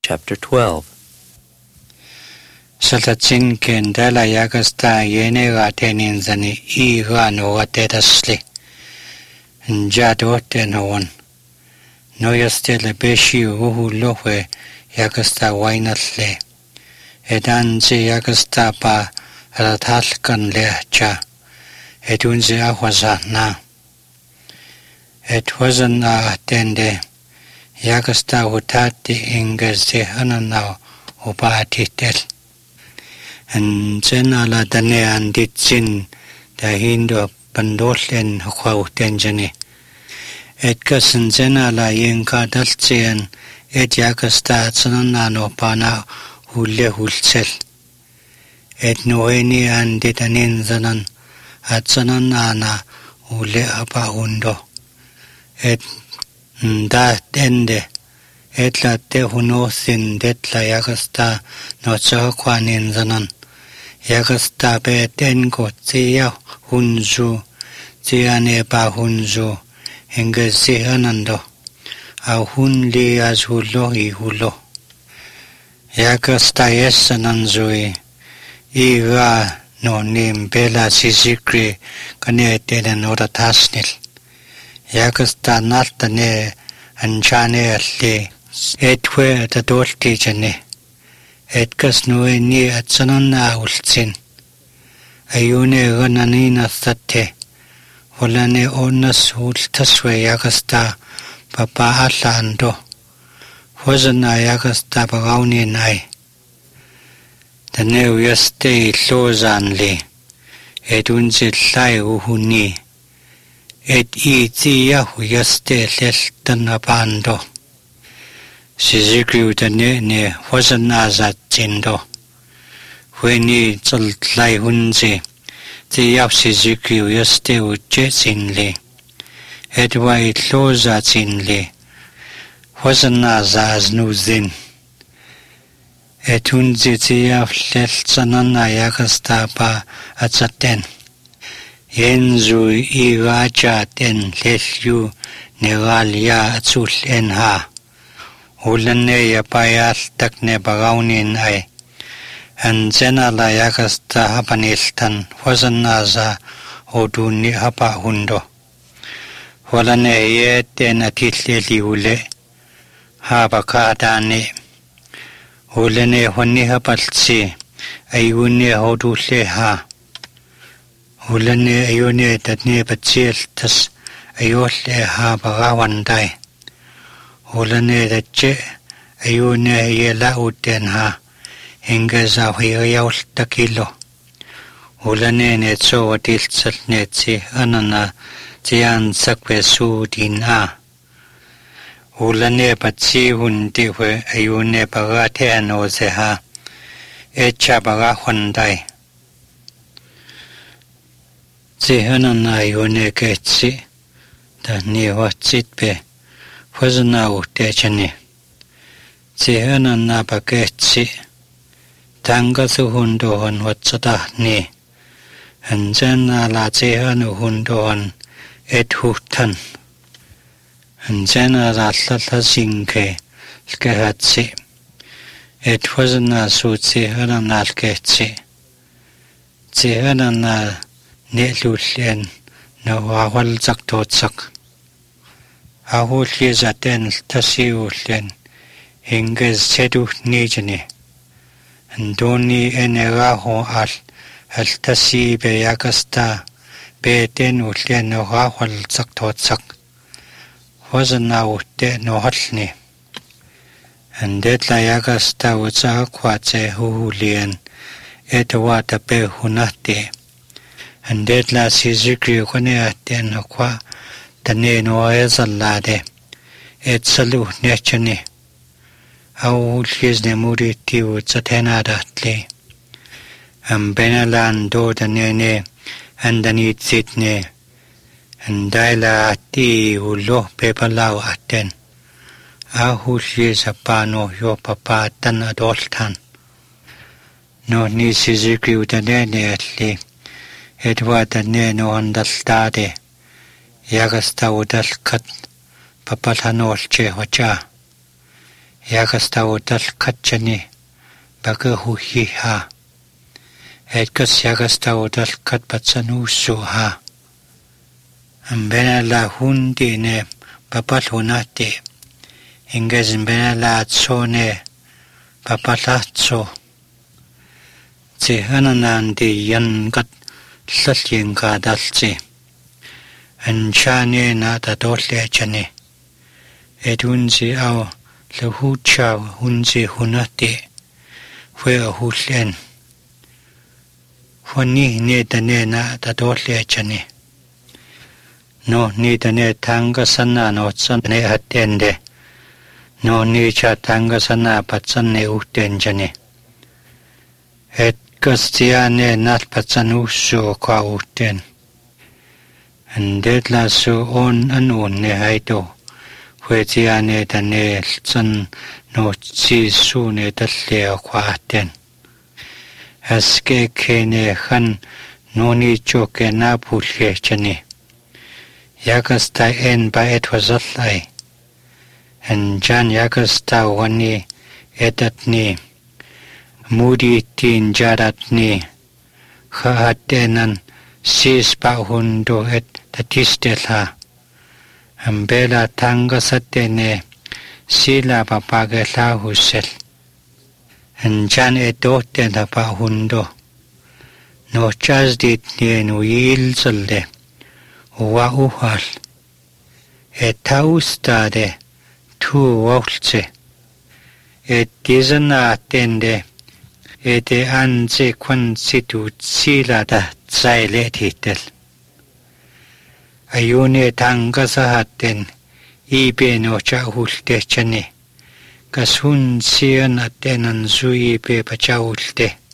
Chapter 12. Saltatsin kendala yakasta yenega teninzani iga no atedasli. Njado tenowon. No yastele beshi uhu lohe yakasta wainatle. Edanzi yakasta pa ratalkan lecha. Edunzi ahwaza na. It wasn't attende. Yakasta hutati ingezi hananao upatitel. And then ala dane anditsin da hindo pandollen hukautenjani. Et kasan then ala yenka daltsian et yakasta tsanano pana hulle hulsel. Et noeni anditanin zanan at sananana hulle apa hundo. Et da ende etla te hunosin detla yakasta no tsakwanin zanan. Yakasta be tenko tsiya hunzu tsiyane pa hunzu hengezi anando au hunli az hulo I hulo. Yakasta yesananzui iga no nim bela sisikri kane tenen oratasnil. Yakasta naltane anchane alli etwe tadolti jane. Et kas nueni at sanana ultsin. Ayune gananina thate. Volane onas ultaswe yakasta papa alla ando. Wazana yakasta pagauni nai. Taneu yaste lozanli. Et unzil lai uhuni. Et iti yahu yaste leltan apando. Sizikriu tane ne wasana za tindo. Weni tsaltlai hunzi. Tiyap sizikriu yaste uche zinli. Edwa itloza zinli. Wasana za aznuzin. Etunzi tiyap leltsanana yakasta pa atsaten. Yenzu igacha ten lelyu negalya atsul enha. Ulane yapayal takne bagaunin ay. Anjena la yakasta hapaniltan wasanaza oduni hapa hundo. Walane yeten atitleli ule habakadane. Ulane honi hapaltsi ayune hodule ha. Ulane ayune tatne patsil tas ayole ha bagawandai. Ulane dache ayune yela uten ha ingeza huyaul takilo. Ulane netso watiltsal netsi anana tian sakwe sudin a. Ulane patsi hundi hwe ayune bagate anoze ha echa bagahwandai. Ti anana ayune ketsi da ni watsitpe. Wasana utechani. Tihana na paketsi. Tanga suhundohan watsatahni. Anjana la tihana hundohan et hutan. Anjana la tatasinke lkehatsi. Et wasana su tihana na lketsi. Tihana na nelulien na wawal zaktotsak. Ahulli zaten tasiullen ingez sedu nijani. Andoni eneraho al tasi be yakasta be ten ullen ohawal zaktotsak. Wasana utte no halni. Andetla yakasta utsakwatse huhulien etwata be hunate. Andetla sizikri kone aten akwa tane no ezallade et salu nechani au lizne muriti utsatena datle benalan do tane andani tsitne andaila ati ulo pepalau aten au lizapano yo papa tan adoltan no ni sizikri utane atli etwa tane no andaltade Yakasta udalkat papalhanolche wacha. Yagastawotal katchani baka huhiha. Etkas yagastawotal katpatsanusu ha. Ambena la hundi ne papal hunati. Inges mbena la atsone papalatso. Tsi hananandi yangat lalyenga daltsi. Anchane na tadolle chani. Edunzi au lehucha hunzi hunati. Fue hullen. Foni ne dane na tadolle chani. No ni dane tanga sana no tsane hatende. No ni cha tanga sana patsane utenjani. Et kastiane nat patsanusu kwa uten. Andet la su on anun ne haito. Huetiane dane tsan no tsisu ne dalle kwa aten. Aske kene khan no ni choke na pulhe chani. Yakasta en ba et wazallai. En jan yakasta wani edatni. Mudi tin jaratni. Khahatenan sis pa hundo et tatistelha. Ambela tanga satene sila papagela husel. En jan edoten la pa hundo. No chazdit ni nuil zalde. Wa uhal. Et taustade tu waulte. Et dizana atende. Et anse quan situ silada zaile titel. Ayune tanga sahaten ibe no chahulte chane. Kasun sian atenan su ibe pachahulte.